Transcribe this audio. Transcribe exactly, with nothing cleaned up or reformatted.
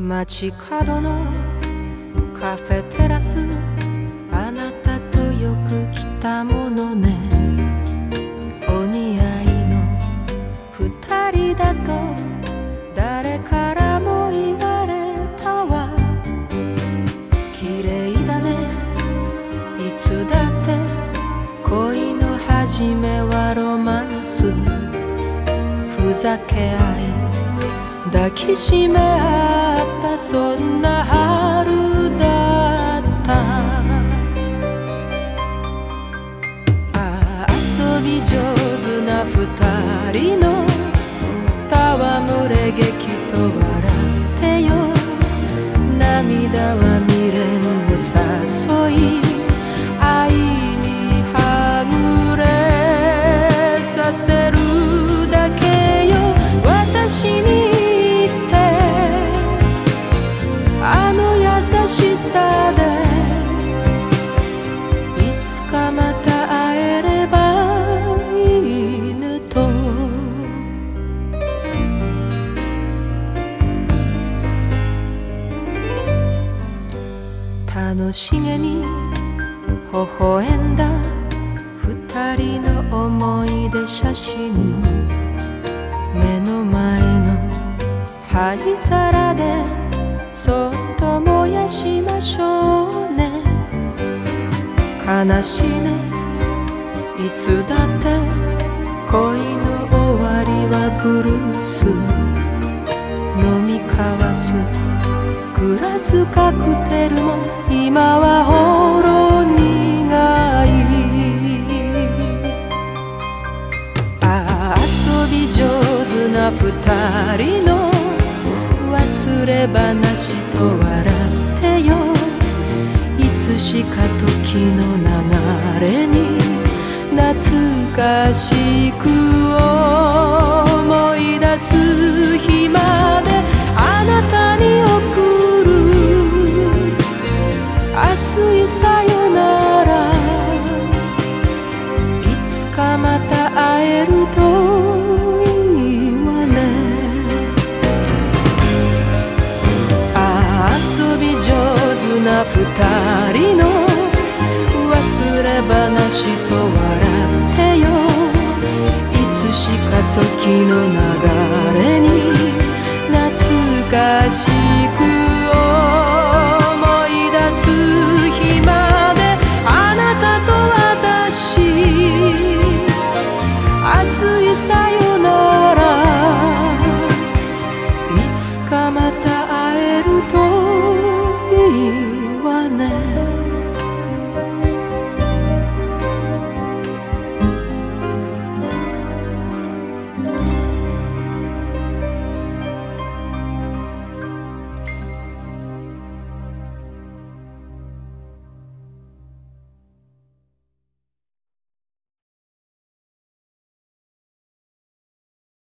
街角のカフェテラス、あなたとよく来たものね。お似合いの二人だと誰からも言われたわ。綺麗だね、いつだって恋の始めはロマンス。ふざけ合い抱きしめ合ったそんな春だった。ああ、遊び上手な二人の戯れ劇と笑ってよ。涙は未練を誘い、愛にはぐれさせるだけよ。私にあの優しさでいつかまた会えればいいねと。楽しげに微笑んだ二人の思い出写真。目の前の灰皿でそっと燃やしましょうね。悲しいね、いつだって恋の終わりはブルース。飲み交わすグラスカクテルも今はほろ苦い。ああ、遊び上手な二人の忘れ話と笑ってよ。いつしか時の流れに懐かしく思い出す日まであなたに送る熱いさよなら。いつかまた会えるといいわね。遊び上手な二人の忘れ話と笑ってよ。いつしか時の流れ